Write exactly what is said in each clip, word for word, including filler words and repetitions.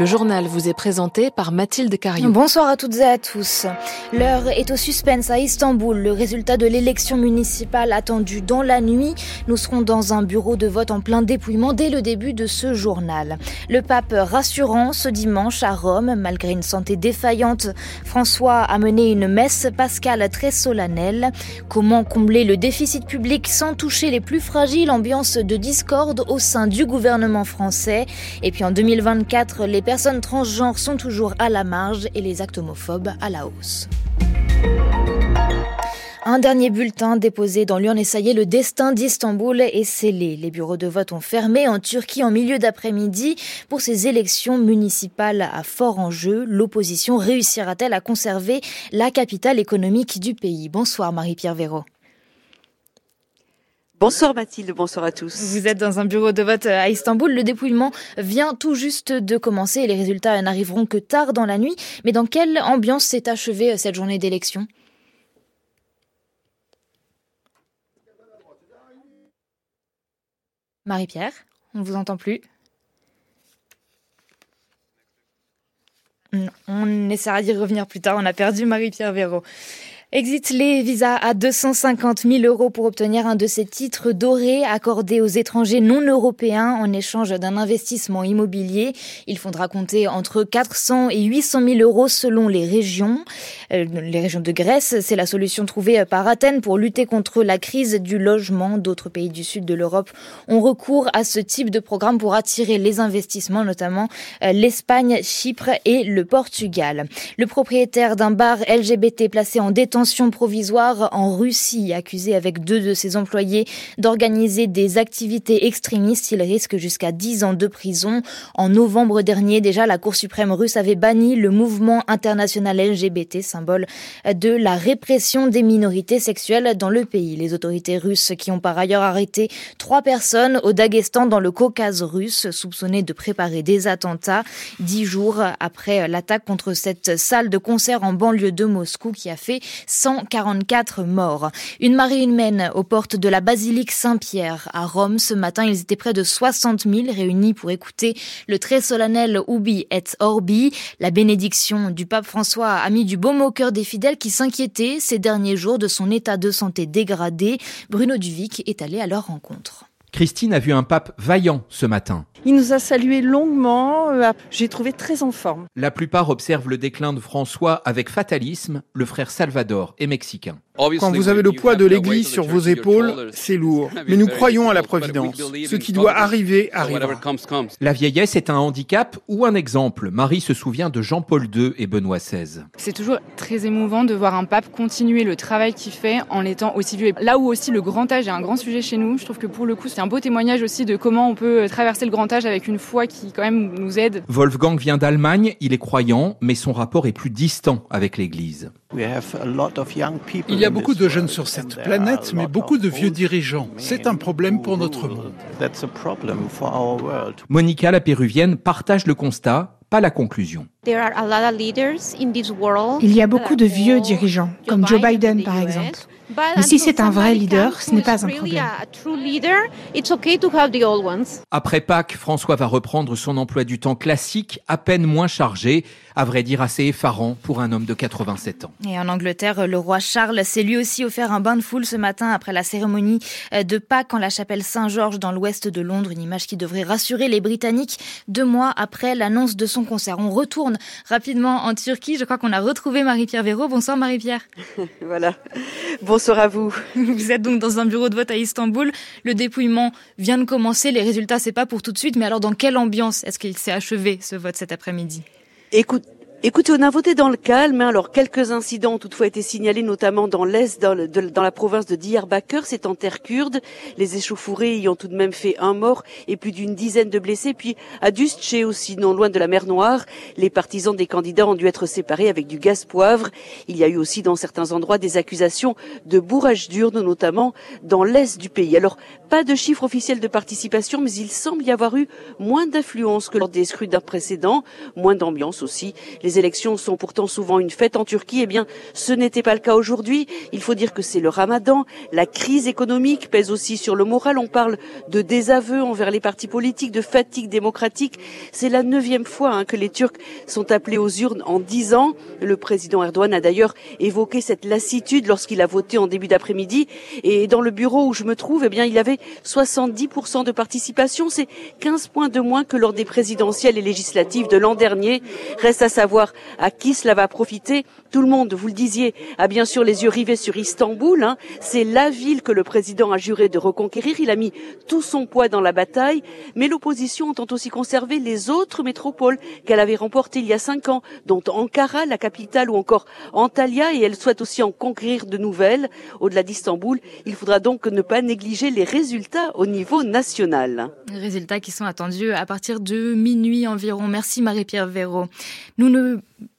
Le journal vous est présenté par Mathilde Cariou. Bonsoir à toutes et à tous. L'heure est au suspense à Istanbul. Le résultat de l'élection municipale attendu dans la nuit. Nous serons dans un bureau de vote en plein dépouillement dès le début de ce journal. Le pape rassurant ce dimanche à Rome. Malgré une santé défaillante, François a mené une messe pascale très solennelle. Comment combler le déficit public sans toucher les plus fragiles? Ambiance de discorde au sein du gouvernement français. Et puis en deux mille vingt-quatre, les personnes transgenres sont toujours à la marge et les actes homophobes à la hausse. Un dernier bulletin déposé dans l'urne et ça y est, le destin d'Istanbul est scellé. Les bureaux de vote ont fermé en Turquie en milieu d'après-midi pour ces élections municipales à fort enjeu. L'opposition réussira-t-elle à conserver la capitale économique du pays? Bonsoir Marie-Pierre Véraud. Bonsoir Mathilde, bonsoir à tous. Vous êtes dans un bureau de vote à Istanbul. Le dépouillement vient tout juste de commencer et les résultats n'arriveront que tard dans la nuit. Mais dans quelle ambiance s'est achevée cette journée d'élection? Marie-Pierre, on ne vous entend plus. On essaiera d'y revenir plus tard, on a perdu Marie-Pierre Véraud. Exit les visas à deux cent cinquante mille euros pour obtenir un de ces titres dorés accordés aux étrangers non européens en échange d'un investissement immobilier. Il faudra compter entre quatre cents et huit cent mille euros selon les régions. Euh, les régions de Grèce, c'est la solution trouvée par Athènes pour lutter contre la crise du logement. D'autres pays du sud de l'Europe ont recours à ce type de programme pour attirer les investissements, notamment euh, l'Espagne, Chypre et le Portugal. Le propriétaire d'un bar L G B T placé en détention provisoire en Russie, accusé avec deux de ses employés d'organiser des activités extrémistes. Il risque jusqu'à dix ans de prison. En novembre dernier, déjà, la Cour suprême russe avait banni le mouvement international L G B T, symbole de la répression des minorités sexuelles dans le pays. Les autorités russes qui ont par ailleurs arrêté trois personnes au Daghestan dans le Caucase russe, soupçonnées de préparer des attentats, dix jours après l'attaque contre cette salle de concert en banlieue de Moscou qui a fait cent quarante-quatre morts. Une marée humaine aux portes de la basilique Saint-Pierre à Rome. Ce matin, ils étaient près de soixante mille réunis pour écouter le très solennel Ubi et Orbi. La bénédiction du pape François a mis du baume au cœur des fidèles qui s'inquiétaient ces derniers jours de son état de santé dégradé. Bruno Duvic est allé à leur rencontre. Christine a vu un pape vaillant ce matin. Il nous a salué longuement, j'ai trouvé très en forme. La plupart observent le déclin de François avec fatalisme. Le frère Salvador est mexicain. Quand vous avez le poids de l'Église sur vos épaules, c'est lourd. Mais nous croyons à la providence. Ce qui doit arriver, arrivera. La vieillesse est un handicap ou un exemple. Marie se souvient de Jean-Paul deux et Benoît seize. C'est toujours très émouvant de voir un pape continuer le travail qu'il fait en étant aussi vieux. Là où aussi le grand âge est un grand sujet chez nous, je trouve que pour le coup c'est un beau témoignage aussi de comment on peut traverser le grand âge avec une foi qui quand même nous aide. Wolfgang vient d'Allemagne, il est croyant, mais son rapport est plus distant avec l'Église. Il y a beaucoup de jeunes sur cette planète, mais beaucoup de vieux dirigeants. C'est un problème pour notre monde. Monica, la péruvienne, partage le constat, pas la conclusion. Il y a beaucoup de vieux dirigeants, comme Joe Biden par exemple. Mais si c'est un vrai leader, ce n'est pas un problème. Après Pâques, François va reprendre son emploi du temps classique, à peine moins chargé, à vrai dire assez effarant pour un homme de quatre-vingt-sept ans. Et en Angleterre, le roi Charles s'est lui aussi offert un bain de foule ce matin après la cérémonie de Pâques en la chapelle Saint-Georges dans l'ouest de Londres, une image qui devrait rassurer les Britanniques deux mois après l'annonce de son concert. On retourne rapidement en Turquie. Je crois qu'on a retrouvé Marie-Pierre Véraud. Bonsoir Marie-Pierre. Voilà. Bonsoir à vous. Vous êtes donc dans un bureau de vote à Istanbul. Le dépouillement vient de commencer. Les résultats, c'est pas pour tout de suite. Mais alors, dans quelle ambiance est-ce qu'il s'est achevé, ce vote, cet après-midi ? Écoute, Écoutez, on a voté dans le calme. Hein. Alors, quelques incidents ont toutefois été signalés, notamment dans l'est, dans, le, de, dans la province de Diyarbakır, c'est en terre kurde. Les échauffourées y ont tout de même fait un mort et plus d'une dizaine de blessés. Puis à Düzce aussi, non loin de la mer Noire, les partisans des candidats ont dû être séparés avec du gaz poivre. Il y a eu aussi dans certains endroits des accusations de bourrage d'urnes, notamment dans l'est du pays. Alors, pas de chiffre officiel de participation, mais il semble y avoir eu moins d'affluence que lors des scrutins précédents, moins d'ambiance aussi. Les Les élections sont pourtant souvent une fête en Turquie. Eh bien, ce n'était pas le cas aujourd'hui. Il faut dire que c'est le ramadan. La crise économique pèse aussi sur le moral. On parle de désaveu envers les partis politiques, de fatigue démocratique. C'est la neuvième fois hein, que les Turcs sont appelés aux urnes en dix ans. Le président Erdogan a d'ailleurs évoqué cette lassitude lorsqu'il a voté en début d'après-midi. Et dans le bureau où je me trouve, eh bien, il avait soixante-dix pour cent de participation. C'est quinze points de moins que lors des présidentielles et législatives de l'an dernier. Reste à savoir à qui cela va profiter. Tout le monde, vous le disiez, a bien sûr les yeux rivés sur Istanbul. Hein. C'est la ville que le président a juré de reconquérir. Il a mis tout son poids dans la bataille. Mais l'opposition entend aussi conserver les autres métropoles qu'elle avait remportées il y a cinq ans, dont Ankara, la capitale, ou encore Antalya. Et elle souhaite aussi en conquérir de nouvelles. Au-delà d'Istanbul, il faudra donc ne pas négliger les résultats au niveau national. Résultats qui sont attendus à partir de minuit environ. Merci Marie-Pierre Véraud. Nous ne...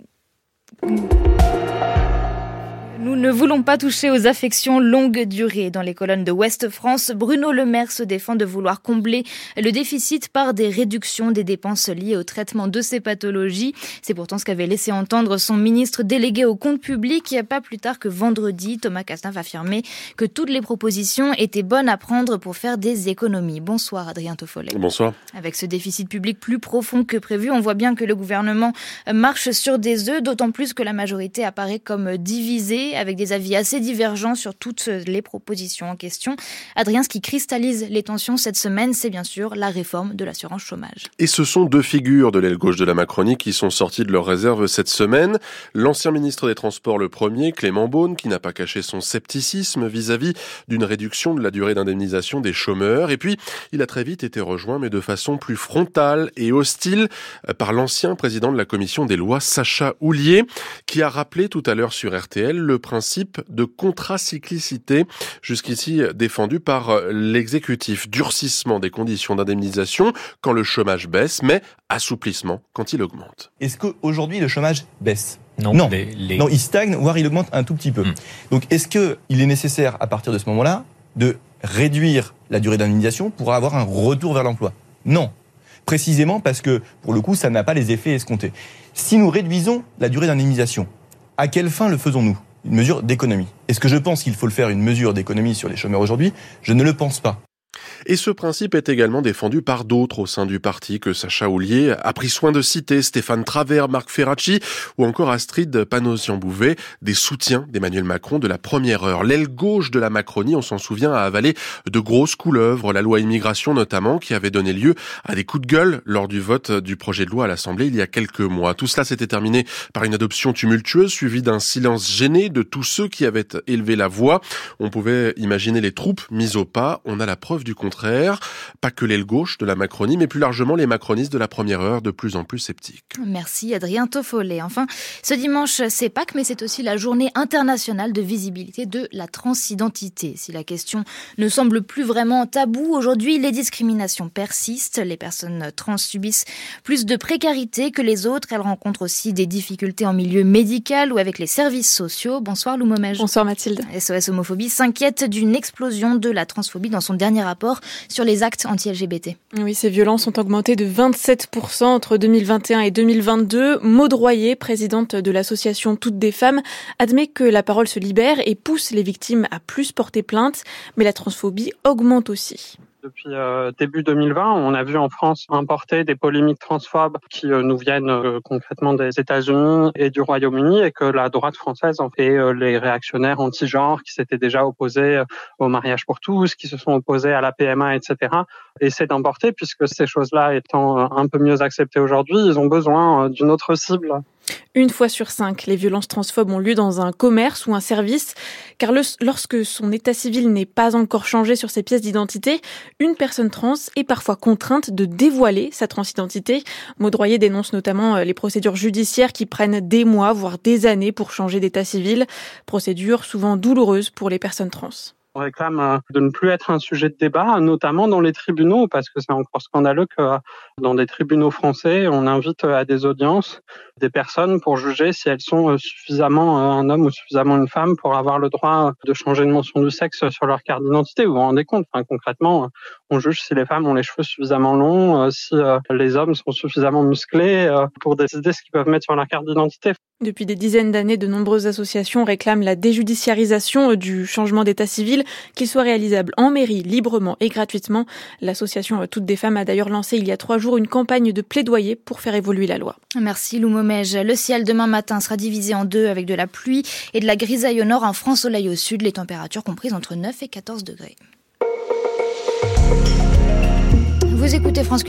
Nous ne voulons pas toucher aux affections longue durée. Dans les colonnes de Ouest France, Bruno Le Maire se défend de vouloir combler le déficit par des réductions des dépenses liées au traitement de ces pathologies. C'est pourtant ce qu'avait laissé entendre son ministre délégué au compte public. Pas plus tard que vendredi, Thomas Cazenave affirmait que toutes les propositions étaient bonnes à prendre pour faire des économies. Bonsoir Adrien Toffolet. Bonsoir. Avec ce déficit public plus profond que prévu, on voit bien que le gouvernement marche sur des œufs, d'autant plus que la majorité apparaît comme divisée, avec des avis assez divergents sur toutes les propositions en question. Adrien, ce qui cristallise les tensions cette semaine, c'est bien sûr la réforme de l'assurance chômage. Et ce sont deux figures de l'aile gauche de la Macronie qui sont sorties de leur réserve cette semaine. L'ancien ministre des Transports, le premier, Clément Beaune, qui n'a pas caché son scepticisme vis-à-vis d'une réduction de la durée d'indemnisation des chômeurs. Et puis, il a très vite été rejoint, mais de façon plus frontale et hostile, par l'ancien président de la commission des lois, Sacha Houlié, qui a rappelé tout à l'heure sur R T L le principe de contracyclicité, jusqu'ici défendu par l'exécutif. Durcissement des conditions d'indemnisation quand le chômage baisse, mais assouplissement quand il augmente. Est-ce qu'aujourd'hui le chômage baisse ? Non, non. Les, les... non, il stagne, voire il augmente un tout petit peu. Mmh. Donc est-ce qu'il est nécessaire, à partir de ce moment-là, de réduire la durée d'indemnisation pour avoir un retour vers l'emploi ? Non. Précisément parce que, pour le coup, ça n'a pas les effets escomptés. Si nous réduisons la durée d'indemnisation, à quelle fin le faisons-nous ? Une mesure d'économie. Est-ce que je pense qu'il faut le faire une mesure d'économie sur les chômeurs aujourd'hui ? Je ne le pense pas. Et ce principe est également défendu par d'autres au sein du parti que Sacha Houlié a pris soin de citer, Stéphane Travert, Marc Ferracci ou encore Astrid Panosyan-Bouvet, des soutiens d'Emmanuel Macron de la première heure. L'aile gauche de la Macronie, on s'en souvient, a avalé de grosses couleuvres, la loi immigration notamment, qui avait donné lieu à des coups de gueule lors du vote du projet de loi à l'Assemblée il y a quelques mois. Tout cela s'était terminé par une adoption tumultueuse, suivie d'un silence gêné de tous ceux qui avaient élevé la voix. On pouvait imaginer les troupes mises au pas. On a la preuve du contraire. Pas que l'aile gauche de la Macronie, mais plus largement les macronistes de la première heure, de plus en plus sceptiques. Merci Adrien Toffolet. Enfin, ce dimanche, c'est Pâques, mais c'est aussi la journée internationale de visibilité de la transidentité. Si la question ne semble plus vraiment taboue, aujourd'hui, les discriminations persistent. Les personnes trans subissent plus de précarité que les autres. Elles rencontrent aussi des difficultés en milieu médical ou avec les services sociaux. Bonsoir Lou Momège. Bonsoir Mathilde. S O S Homophobie s'inquiète d'une explosion de la transphobie dans son dernier rapport sur les actes anti-L G B T. Oui, ces violences ont augmenté de vingt-sept pour cent entre deux mille vingt et un et deux mille vingt-deux. Maud Royer, présidente de l'association Toutes des femmes, admet que la parole se libère et pousse les victimes à plus porter plainte, mais la transphobie augmente aussi. Depuis euh, début deux mille vingt, on a vu en France importer des polémiques transphobes qui euh, nous viennent euh, concrètement des États-Unis et du Royaume-Uni, et que la droite française en fait euh, les réactionnaires anti-genre qui s'étaient déjà opposés euh, au mariage pour tous, qui se sont opposés à la P M A, et cetera, essaient d'emporter, puisque ces choses-là étant euh, un peu mieux acceptées aujourd'hui, ils ont besoin euh, d'une autre cible. Une fois sur cinq, les violences transphobes ont lieu dans un commerce ou un service, car le, lorsque son état civil n'est pas encore changé sur ses pièces d'identité, une personne trans est parfois contrainte de dévoiler sa transidentité. Maud Royer dénonce notamment les procédures judiciaires qui prennent des mois, voire des années pour changer d'état civil, procédures souvent douloureuses pour les personnes trans. On réclame de ne plus être un sujet de débat, notamment dans les tribunaux, parce que c'est encore scandaleux que dans des tribunaux français, on invite à des audiences des personnes pour juger si elles sont suffisamment un homme ou suffisamment une femme pour avoir le droit de changer de mention de sexe sur leur carte d'identité. Vous vous rendez compte, enfin, concrètement, on juge si les femmes ont les cheveux suffisamment longs, si les hommes sont suffisamment musclés pour décider ce qu'ils peuvent mettre sur leur carte d'identité. Depuis des dizaines d'années, de nombreuses associations réclament la déjudiciarisation du changement d'état civil, qu'il soit réalisable en mairie, librement et gratuitement. L'association Toutes des femmes a d'ailleurs lancé il y a trois jours une campagne de plaidoyer pour faire évoluer la loi. Merci Lou Momège. Le ciel demain matin sera divisé en deux avec de la pluie et de la grisaille au nord, un franc soleil au sud, les températures comprises entre neuf et quatorze degrés. Vous écoutez France